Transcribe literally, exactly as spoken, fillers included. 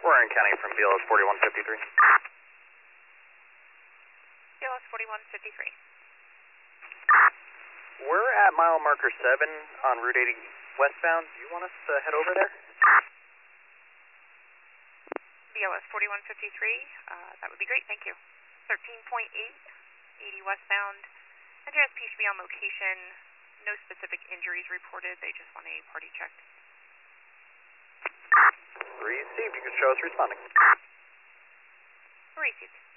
Warren County from B L S forty-one fifty-three. B L S forty-one fifty-three. We're at mile marker seven on Route eighty westbound. Do you want us to head over there? B L S forty-one fifty-three, uh, that would be great, thank you. thirteen point eight, eighty westbound. N J S P should be on location. No specific injuries reported, they just want a party check. Received, you can show us responding. Received.